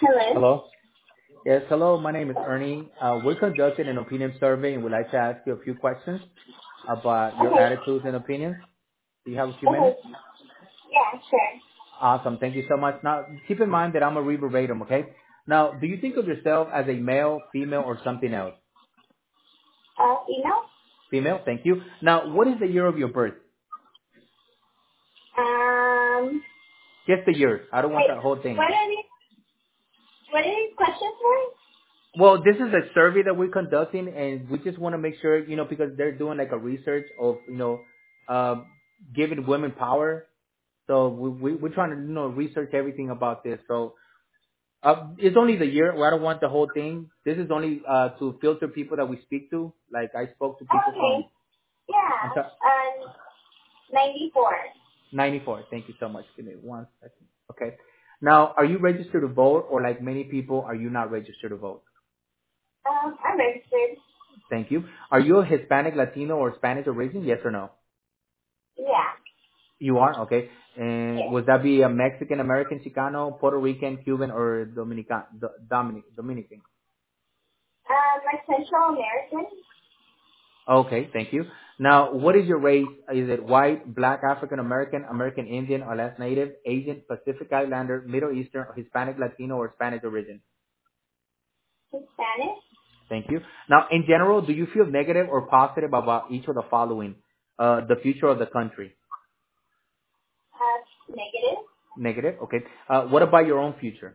Hello. Hello? Yes, hello. My name is Ernie. We're conducting an opinion survey and we'd like to ask you a few questions about your Okay. attitudes and opinions. Do you have a few Okay. minutes? Yeah, sure. Awesome. Thank you so much. Now, keep in mind that I'm a read verbatim, okay? Now, do you think of yourself as a male, female, or something else? Email. Female, thank you. Now, what is the year of your birth? Um. Just the year. I don't want Wait. that whole thing. What are these? What are these questions for? Well, this is a survey that we're conducting, and we just want to make sure, because they're doing like a research of, uh, giving women power. So we're trying to, research everything about this. So it's only the year. I don't want the whole thing. This is only to filter people that we speak to. Like I spoke to people from, Okay. I'm Yeah. sorry, 94. 94. Thank you so much. Give me one second. Okay. Now, are you registered to vote, or like many people, are you not registered to vote? I'm registered. Thank you. Are you a Hispanic, Latino, or Spanish origin? Yes or no? Yeah. You are? Okay. And Yes. would that be a Mexican, American, Chicano, Puerto Rican, Cuban, or Dominican? Like Central American. Okay, thank you. Now, what is your race? Is it white, black, African American, American Indian, or less native, Asian, Pacific Islander, Middle Eastern, or Hispanic, Latino, or Spanish origin? Spanish. Thank you. Now, in general, do you feel negative or positive about each of the following? The future of the country. Negative. Negative. Okay. What about your own future?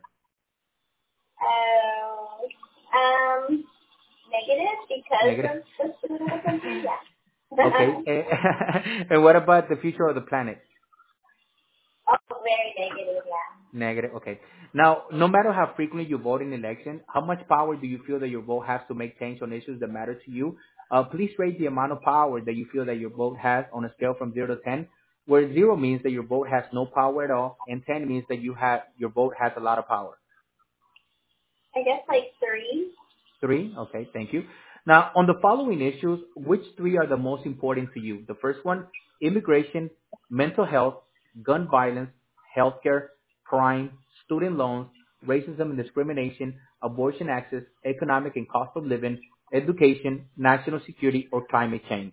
Uh, Negative because Negative. of the state of the country. Okay. Yeah. And what about the future of the planet? Oh, very negative. Yeah. Negative. Okay. Now, no matter how frequently you vote in election, how much power do you feel that your vote has to make change on issues that matter to you? Please rate the amount of power that you feel that your vote has on a scale from 0 to 10, where 0 means that your vote has no power at all, and 10 means that your vote has a lot of power. I guess like 3. 3. Okay. Thank you. Now, on the following issues, which 3 are the most important to you? The first one, immigration, mental health, gun violence, healthcare, crime, student loans, racism and discrimination, abortion access, economic and cost of living, education, national security, or climate change.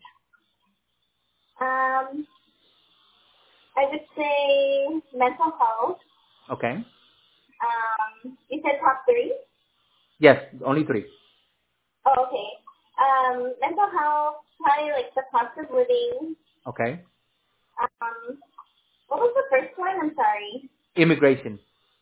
Um, I would say mental health. Okay. You said top 3? Yes, only 3. Oh, okay. Mental health, probably like the cost of living. Okay. Um, what was the first one? I'm sorry. Immigration.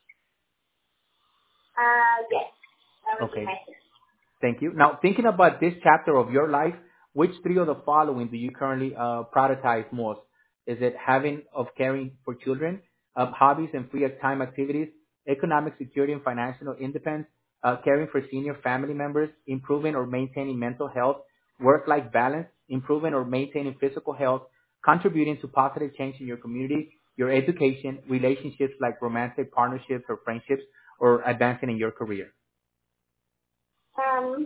Yes, that would be Okay. my first. Thank you. Now, thinking about this chapter of your life, which 3 of the following do you currently prioritize most? Is it having of caring for children, hobbies and free time activities, economic security and financial independence, caring for senior family members, improving or maintaining mental health, work-life balance, improving or maintaining physical health, contributing to positive change in your community, your education, relationships like romantic partnerships or friendships, or advancing in your career? Um,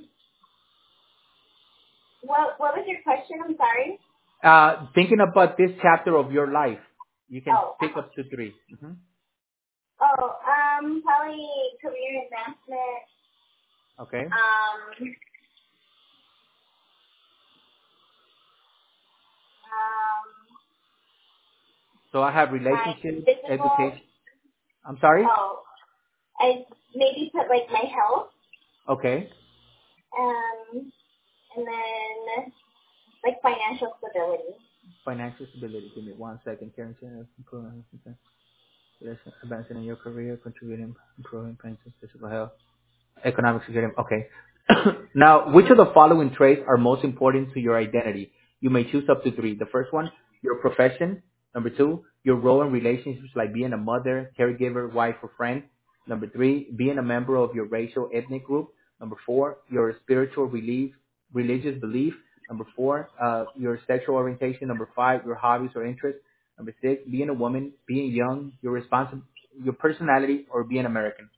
what was your question? I'm sorry. Thinking about this chapter of your life, you can Oh, pick up to 3. probably career advancement. Okay. Um, So I have my relationships, physical. education. I'm sorry? Oh, I maybe put like my health. Okay. And then like financial stability. Financial stability. Give me one second. Caring for improving, yes, advancing in your career, contributing, improving pensions, physical health, economic security. Okay. Now, which of the following traits are most important to your identity? You may choose up to 3. The first one, your profession. Number 2, your role in relationships like being a mother, caregiver, wife, or friend. Number 3, being a member of your racial ethnic group. Number 4, your spiritual religious belief. Number 4, your sexual orientation. Number 5, your hobbies or interests. Number 6, being a woman, being young, your personality, or being American.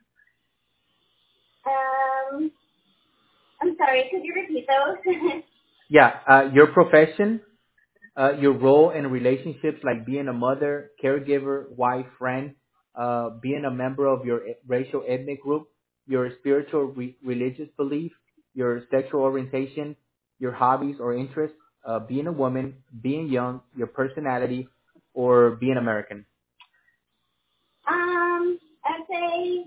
Um, I'm sorry, could you repeat those? Yeah, your profession, your role in relationships like being a mother, caregiver, wife, friend, being a member of your racial ethnic group, your spiritual religious belief, your sexual orientation, your hobbies or interests, being a woman, being young, your personality, or being American. I'd say,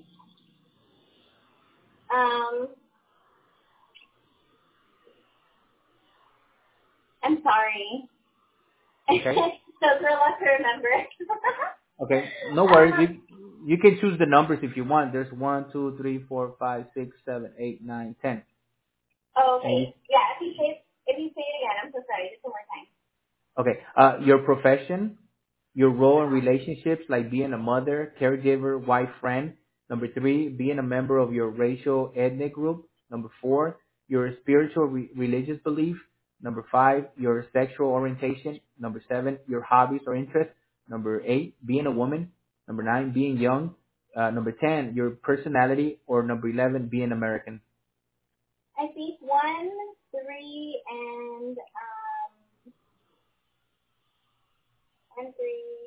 I'm sorry. Okay. So for us to remember. Okay. No worries. You can choose the numbers if you want. There's 1, 2, 3, 4, 5, 6, 7, 8, 9, 10. Oh, okay. Yeah, if you say it again, I'm so sorry. Just one more time. Okay. Your profession, your role in relationships, like being a mother, caregiver, wife, friend. Number 3, being a member of your racial ethnic group. Number 4, your spiritual religious belief. Number 5, your sexual orientation. Number 7, your hobbies or interests. Number 8, being a woman. Number 9, being young. Number 10, your personality. Or number 11, being American. I think 1, 3, and 1, 3, and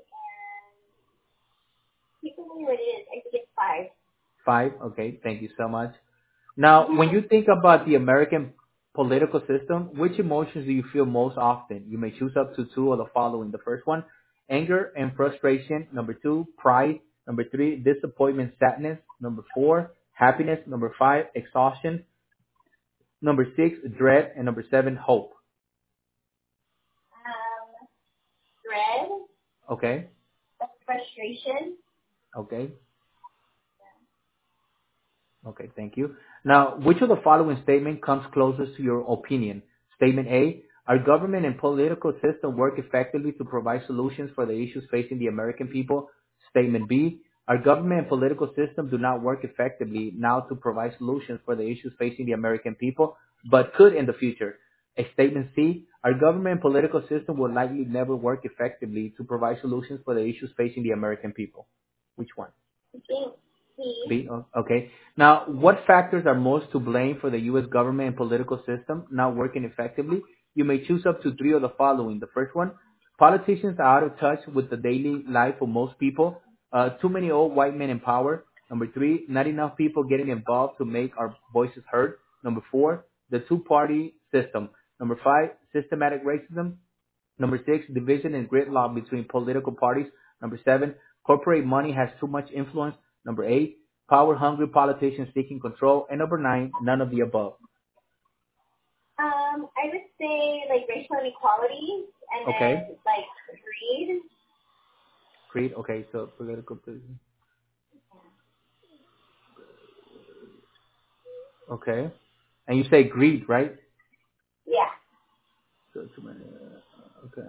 keep me what it is. I think it's 5. 5, okay, thank you so much. Now, when you think about the American political system, which emotions do you feel most often? You may choose up to 2 of the following. The first one, anger and frustration. Number 2, pride. Number 3, disappointment, sadness. Number 4, happiness. Number 5, exhaustion. Number 6, dread. And number 7, hope. Dread, Okay, frustration. okay. Okay, thank you. Now, which of the following statement comes closest to your opinion? Statement A, our government and political system work effectively to provide solutions for the issues facing the American people. Statement B, our government and political system do not work effectively now to provide solutions for the issues facing the American people, but could in the future. Statement C, our government and political system will likely never work effectively to provide solutions for the issues facing the American people. Which one? I think C. B, okay. Now, what factors are most to blame for the U.S. government and political system not working effectively? You may choose up to 3 of the following. The first one, politicians are out of touch with the daily life of most people. Too many old white men in power. Number 3, not enough people getting involved to make our voices heard. Number 4, the two-party system. Number 5, systematic racism. Number 6, division and gridlock between political parties. Number 7, corporate money has too much influence. Number 8, power-hungry politicians seeking control. And number 9, none of the above. I would say like racial inequality and Okay. then like greed. Greed. Okay, so political position. Okay. And you say greed, right? Yeah. So too many. Okay.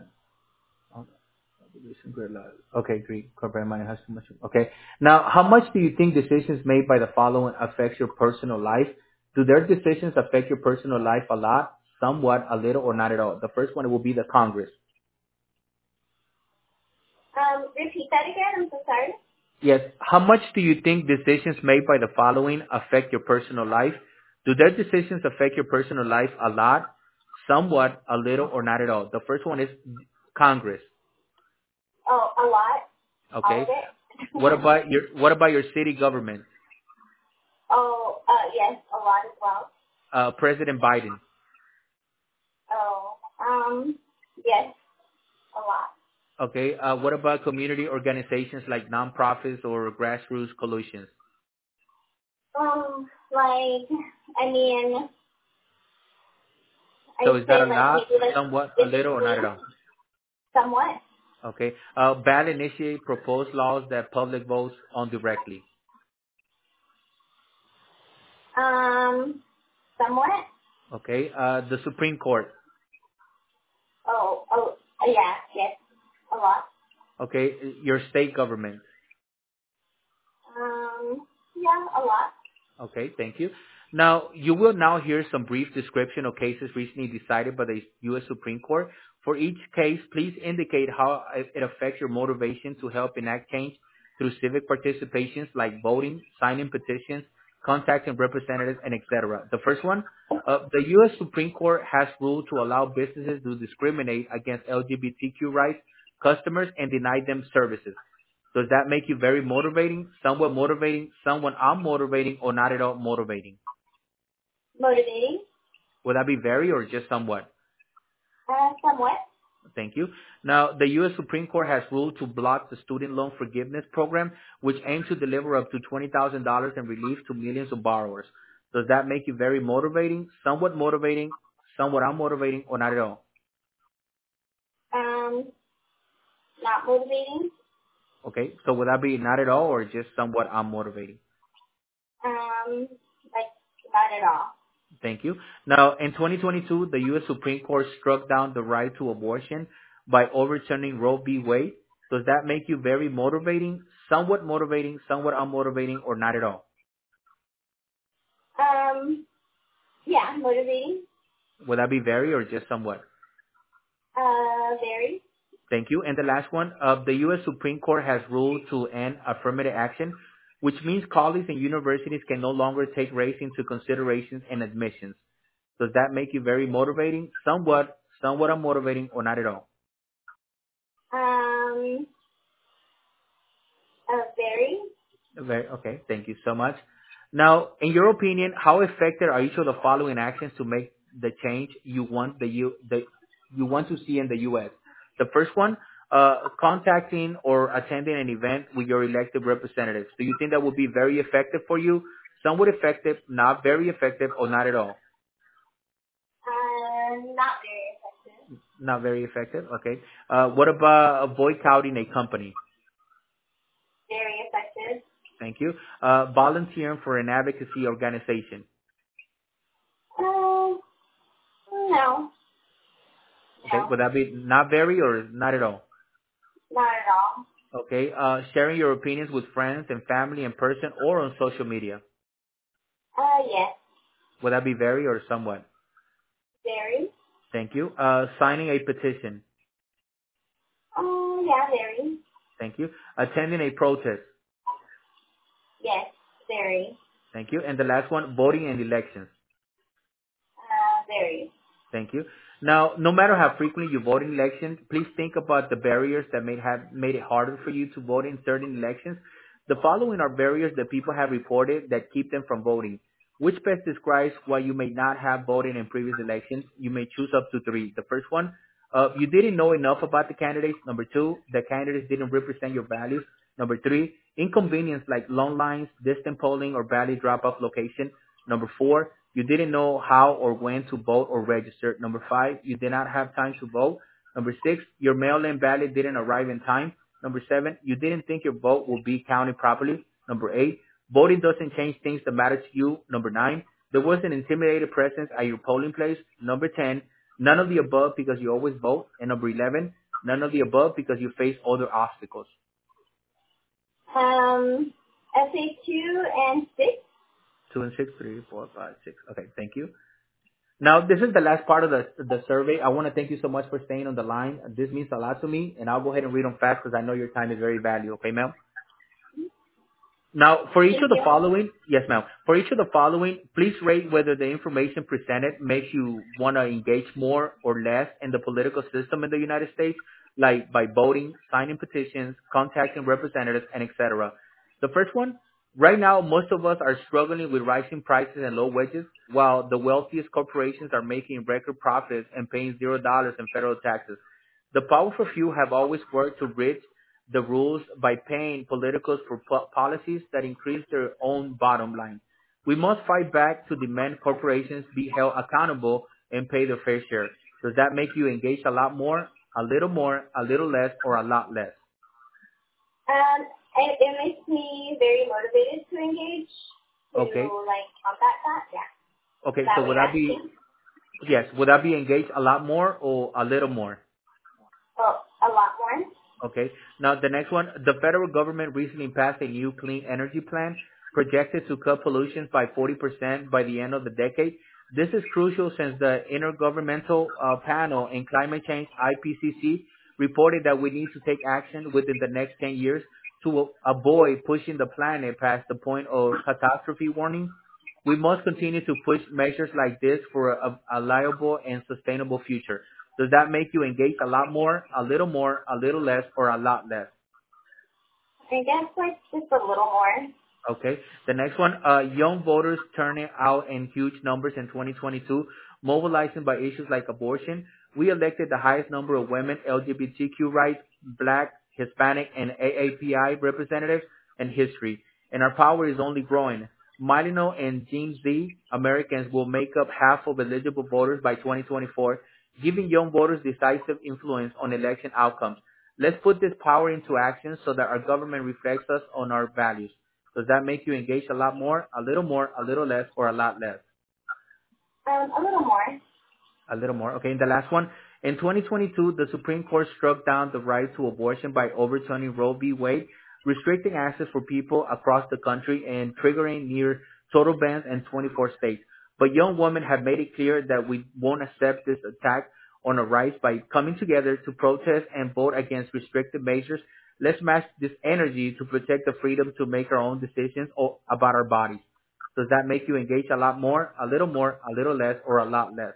Okay, greed. Corporate money has too much. Okay. Now, how much do you think decisions made by the following affect your personal life? Do their decisions affect your personal life a lot, somewhat, a little, or not at all? The first one will be the Congress. Repeat that again. I'm so sorry. Yes. How much do you think decisions made by the following affect your personal life? Do their decisions affect your personal life a lot, somewhat, a little, or not at all? The first one is Congress. Oh, a lot. All Okay. of it. What about your city government? Oh, yes, a lot as well. President Biden. Oh, yes, a lot. Okay. What about community organizations like nonprofits or grassroots coalitions? Like, I mean, So I'd is that say a like lot, maybe like somewhat, a little, or not at 15, all? somewhat. Okay. Ballot initiate proposed laws that public votes on directly. Somewhat. Okay. The Supreme Court. Oh, yeah, yes, a lot. Okay. Your state government. Yeah, a lot. Okay. Thank you. Now, you will now hear some brief description of cases recently decided by the U.S. Supreme Court. For each case, please indicate how it affects your motivation to help enact change through civic participations like voting, signing petitions, contacting representatives, and etc. The first one, the U.S. Supreme Court has ruled to allow businesses to discriminate against LGBTQ rights customers and deny them services. Does that make you very motivating, somewhat unmotivating, or not at all motivating? Motivating. Would that be very or just somewhat? Somewhat. Thank you. Now, the U.S. Supreme Court has ruled to block the student loan forgiveness program, which aims to deliver up to $20,000 in relief to millions of borrowers. Does that make you very motivating, somewhat unmotivating, or not at all? Not motivating. Okay, so would that be not at all or just somewhat unmotivating? Like not at all. Thank you. Now, in 2022, the U.S. Supreme Court struck down the right to abortion by overturning Roe v. Wade. Does that make you very motivating, somewhat unmotivating, or not at all? Yeah, motivating. Would that be very or just somewhat? Very. Thank you. And the last one, the U.S. Supreme Court has ruled to end affirmative action, which means colleges and universities can no longer take race into considerations and admissions. Does that make you very motivating, somewhat unmotivating, or not at all? Very. Very okay. Thank you so much. Now, in your opinion, how effective are each of the following actions to make the change you want you want to see in the U.S.? The first one, contacting or attending an event with your elected representatives. Do you think that would be very effective for you? Somewhat effective, not very effective, or not at all? Not very effective. Not very effective. Okay. What about boycotting a company? Very effective. Thank you. Volunteering for an advocacy organization. No. Okay. Would that be not very or not at all? Not at all. Okay. Sharing your opinions with friends and family in person or on social media. Yes. Would that be very or somewhat? Very. Thank you. Signing a petition. Yeah, very. Thank you. Attending a protest. Yes, very. Thank you. And the last one, voting in elections. Very. Thank you. Now, no matter how frequently you vote in elections, please think about the barriers that may have made it harder for you to vote in certain elections. The following are barriers that people have reported that keep them from voting. Which best describes why you may not have voted in previous elections? You may choose up to three. The first one, you didn't know enough about the candidates. Number two, the candidates didn't represent your values. Number three, inconvenience like long lines, distant polling, or ballot drop-off location. Number four, you didn't know how or when to vote or register. Number five, you did not have time to vote. Number six, your mail-in ballot didn't arrive in time. Number seven, you didn't think your vote would be counted properly. Number eight, voting doesn't change things that matter to you. Number nine, there was an intimidated presence at your polling place. Number 10, none of the above because you always vote. And number 11, none of the above because you face other obstacles. I say 2 and 6. 2 and 6, 3, 4, 5, 6. Okay, thank you. Now, this is the last part of the survey. I want to thank you so much for staying on the line. This means a lot to me, and I'll go ahead and read them fast because I know your time is very valuable. Okay, ma'am? Now, for each Thank of the you. following, yes, ma'am. For each of the following, please rate whether the information presented makes you want to engage more or less in the political system in the United States, like by voting, signing petitions, contacting representatives, and etc. The first one, right now, most of us are struggling with rising prices and low wages, while the wealthiest corporations are making record profits and paying $0 in federal taxes. The powerful few have always worked to rid the rules by paying politicals for policies that increase their own bottom line. We must fight back to demand corporations be held accountable and pay their fair share. Does that make you engage a lot more, a little less, or a lot less? It makes me very motivated to engage, to Okay. combat that. Yeah. Okay, That so way would that be, asking. yes, would that be engaged a lot more or a little more? Oh, a lot more. Okay. Now, the next one, the federal government recently passed a new clean energy plan projected to cut pollution by 40% by the end of the decade. This is crucial since the Intergovernmental Panel on Climate Change, IPCC, reported that we need to take action within the next 10 years to avoid pushing the planet past the point of catastrophe warning. We must continue to push measures like this for a liable and sustainable future. Does that make you engage a lot more, a little less, or a lot less? I guess like just a little more. Okay. The next one, young voters turning out in huge numbers in 2022, mobilizing by issues like abortion. We elected the highest number of women, LGBTQ rights, Black, Hispanic, and AAPI representatives in history. And our power is only growing. Millennial and Gen Z Americans will make up half of eligible voters by 2024, giving young voters decisive influence on election outcomes. Let's put this power into action so that our government reflects us on our values. Does that make you engage a lot more, a little less, or a lot less? A little more. A little more. Okay, and the last one. In 2022, the Supreme Court struck down the right to abortion by overturning Roe v. Wade, restricting access for people across the country and triggering near total bans in 24 states. But young women have made it clear that we won't accept this attack on our rights by coming together to protest and vote against restrictive measures. Let's match this energy to protect the freedom to make our own decisions about our bodies. Does that make you engage a lot more, a little less, or a lot less?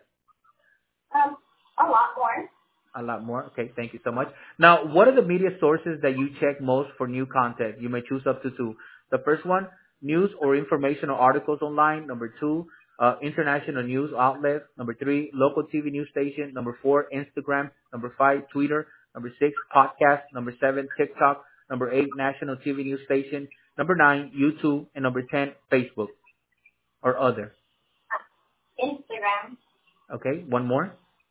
A lot more. A lot more. Okay, thank you so much. Now, what are the media sources that you check most for new content? You may choose up to two. The first one, news or informational articles online. Number two, international news outlets. Number three, local TV news station. Number four, Instagram. Number five, Twitter. Number six, podcast. Number seven, TikTok. Number eight, national TV news station. Number nine, YouTube. And number 10, Facebook or other. Instagram. Okay, one more.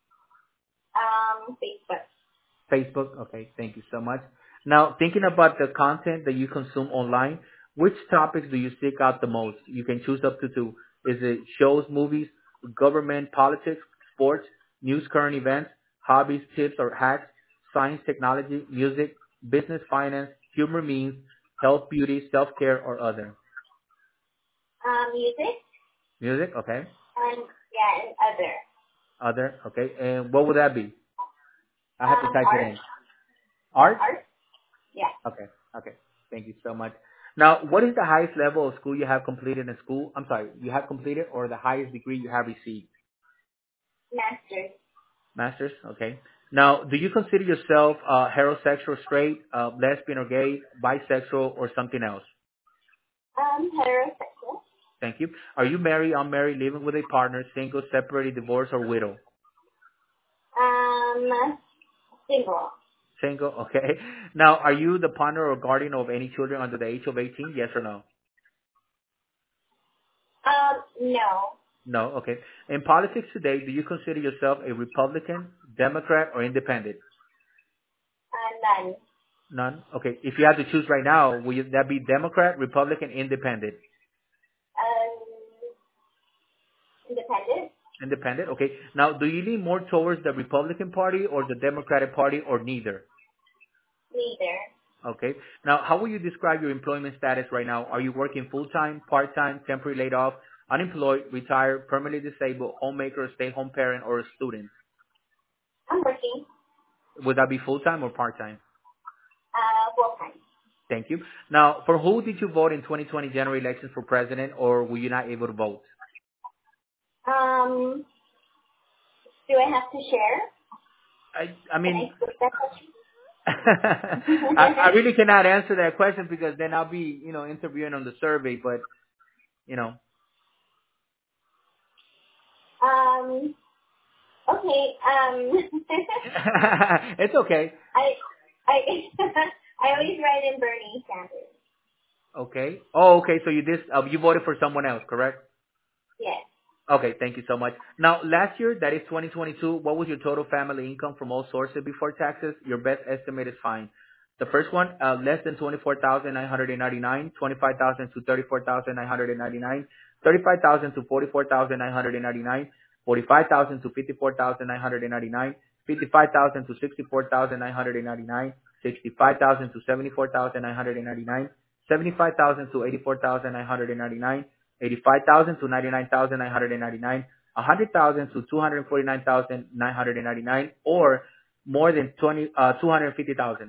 Facebook. Facebook. Okay, thank you so much. Now, thinking about the content that you consume online, which topics do you seek out the most? You can choose up to two. Is it shows, movies, government, politics, sports, news, current events, hobbies, tips or hacks, science, technology, music, business, finance, humor, memes, health, beauty, self-care, or other? Music. Music, okay. And other. Other, okay. And what would that be? I have to type Art. it in. Art? Art. Yeah. Okay. Okay. Thank you so much. Now, what is the highest level of school you have completed in school? I'm sorry, you have completed or the highest degree you have received? Master's. Master's? Okay. Now, do you consider yourself heterosexual, straight, lesbian or gay, bisexual, or something else? Heterosexual. Thank you. Are you married, unmarried, living with a partner, single, separated, divorced, or widow? Single. Single, okay. Now, are you the partner or guardian of any children under the age of 18? Yes or no? No. No, okay. In politics today, do you consider yourself a Republican, Democrat, or Independent? None. None? Okay. If you had to choose right now, would that be Democrat, Republican, Independent? Independent. Independent, okay. Now, do you lean more towards the Republican Party or the Democratic Party or neither? Neither. Okay. Now, how will you describe your employment status right now? Are you working full-time, part-time, temporary laid off, unemployed, retired, permanently disabled, homemaker, stay-home parent, or a student? I'm working. Would that be full-time or part-time? Full-time. Thank you. Now, for who did you vote in 2020 general elections for president, or were you not able to vote? Do I have to share? I mean, Can I skip that question? I really cannot answer that question because then I'll be, interviewing on the survey, but, Okay. It's okay. I I always write in Bernie Sanders. Okay. Oh, okay. So you voted for someone else, correct? Yes. Okay. Thank you so much. Now, last year, that is 2022, what was your total family income from all sources before taxes? Your best estimate is fine. The first one, less than 24,999, 25,000 to 34,999, 35,000 to 44,999, 45,000 to 54,999, 55,000 to 64,999, 65,000 to 74,999, 75,000 to 84,999, 85,000 to 99,999, 100,000 to 249,999, or more than 250,000.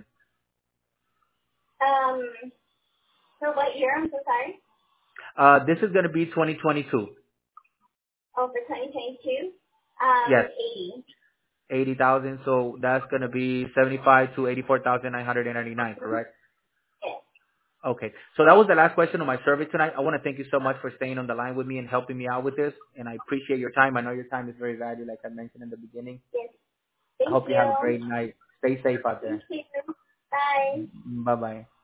For what year? I'm so sorry. This is going to be 2022. Oh, for 2022? Yes. 80. 80,000. So that's going to be 75 to 84,999, correct? Yes. Okay. So that was the last question of my survey tonight. I want to thank you so much for staying on the line with me and helping me out with this. And I appreciate your time. I know your time is very valuable, like I mentioned in the beginning. Yes. I Thank hope you have a you. great night. Stay safe out Thank there. you. Bye. Bye-bye.